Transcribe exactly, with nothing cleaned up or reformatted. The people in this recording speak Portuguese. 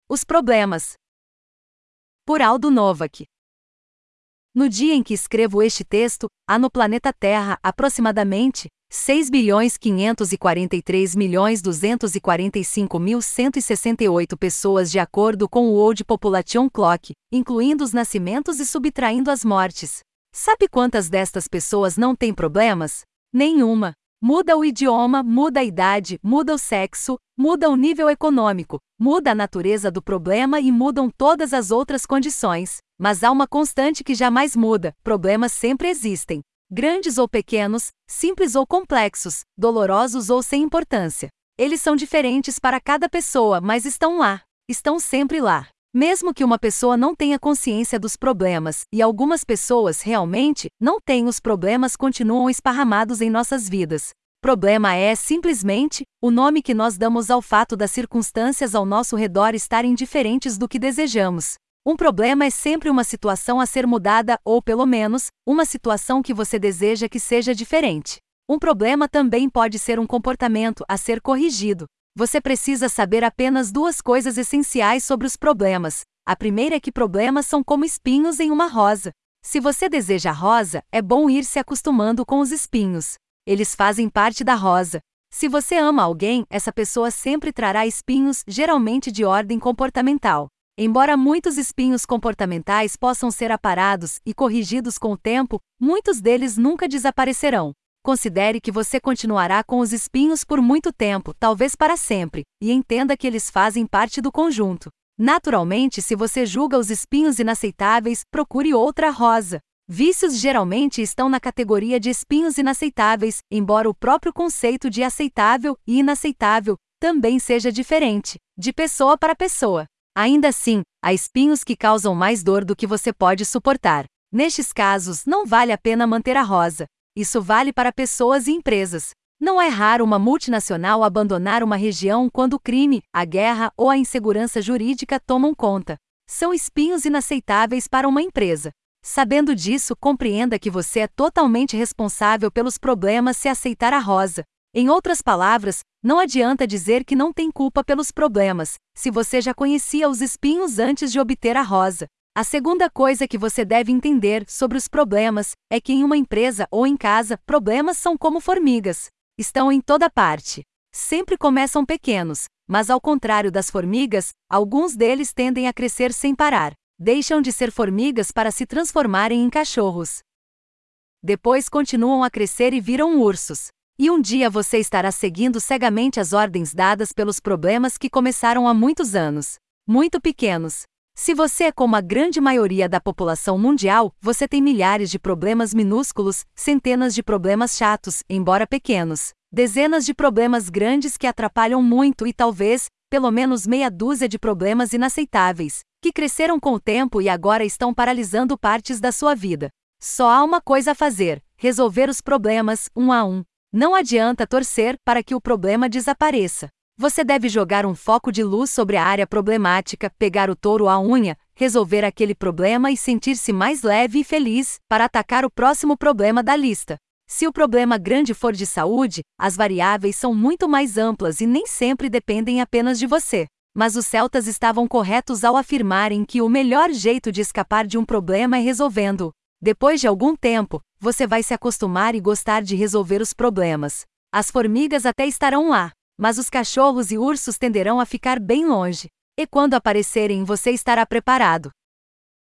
Os problemas. Por Aldo Novak. No dia em que escrevo este texto, há no planeta Terra aproximadamente seis bilhões quinhentos e quarenta e três milhões duzentos e quarenta e cinco mil cento e sessenta e oito pessoas de acordo com o World Population Clock, incluindo os nascimentos e subtraindo as mortes. Sabe quantas destas pessoas não têm problemas? Nenhuma. Muda o idioma, muda a idade, muda o sexo, muda o nível econômico, muda a natureza do problema e mudam todas as outras condições. Mas há uma constante que jamais muda: problemas sempre existem. Grandes ou pequenos, simples ou complexos, dolorosos ou sem importância. Eles são diferentes para cada pessoa, mas estão lá. Estão sempre lá. Mesmo que uma pessoa não tenha consciência dos problemas, e algumas pessoas realmente não têm, os problemas continuam esparramados em nossas vidas. Problema é, simplesmente, o nome que nós damos ao fato das circunstâncias ao nosso redor estarem diferentes do que desejamos. Um problema é sempre uma situação a ser mudada, ou pelo menos, uma situação que você deseja que seja diferente. Um problema também pode ser um comportamento a ser corrigido. Você precisa saber apenas duas coisas essenciais sobre os problemas. A primeira é que problemas são como espinhos em uma rosa. Se você deseja a rosa, é bom ir se acostumando com os espinhos. Eles fazem parte da rosa. Se você ama alguém, essa pessoa sempre trará espinhos, geralmente de ordem comportamental. Embora muitos espinhos comportamentais possam ser aparados e corrigidos com o tempo, muitos deles nunca desaparecerão. Considere que você continuará com os espinhos por muito tempo, talvez para sempre, e entenda que eles fazem parte do conjunto. Naturalmente, se você julga os espinhos inaceitáveis, procure outra rosa. Vícios geralmente estão na categoria de espinhos inaceitáveis, embora o próprio conceito de aceitável e inaceitável também seja diferente, de pessoa para pessoa. Ainda assim, há espinhos que causam mais dor do que você pode suportar. Nestes casos, não vale a pena manter a rosa. Isso vale para pessoas e empresas. Não é raro uma multinacional abandonar uma região quando o crime, a guerra ou a insegurança jurídica tomam conta. São espinhos inaceitáveis para uma empresa. Sabendo disso, compreenda que você é totalmente responsável pelos problemas se aceitar a rosa. Em outras palavras, não adianta dizer que não tem culpa pelos problemas, se você já conhecia os espinhos antes de obter a rosa. A segunda coisa que você deve entender sobre os problemas é que em uma empresa ou em casa, problemas são como formigas. Estão em toda parte. Sempre começam pequenos, mas ao contrário das formigas, alguns deles tendem a crescer sem parar. Deixam de ser formigas para se transformarem em cachorros. Depois continuam a crescer e viram ursos. E um dia você estará seguindo cegamente as ordens dadas pelos problemas que começaram há muitos anos. Muito pequenos. Se você é como a grande maioria da população mundial, você tem milhares de problemas minúsculos, centenas de problemas chatos, embora pequenos, dezenas de problemas grandes que atrapalham muito e talvez, pelo menos meia dúzia de problemas inaceitáveis, que cresceram com o tempo e agora estão paralisando partes da sua vida. Só há uma coisa a fazer: resolver os problemas, um a um. Não adianta torcer para que o problema desapareça. Você deve jogar um foco de luz sobre a área problemática, pegar o touro à unha, resolver aquele problema e sentir-se mais leve e feliz para atacar o próximo problema da lista. Se o problema grande for de saúde, as variáveis são muito mais amplas e nem sempre dependem apenas de você. Mas os celtas estavam corretos ao afirmarem que o melhor jeito de escapar de um problema é resolvendo-o. Depois de algum tempo, você vai se acostumar e gostar de resolver os problemas. As formigas até estarão lá, mas os cachorros e ursos tenderão a ficar bem longe. E quando aparecerem, você estará preparado.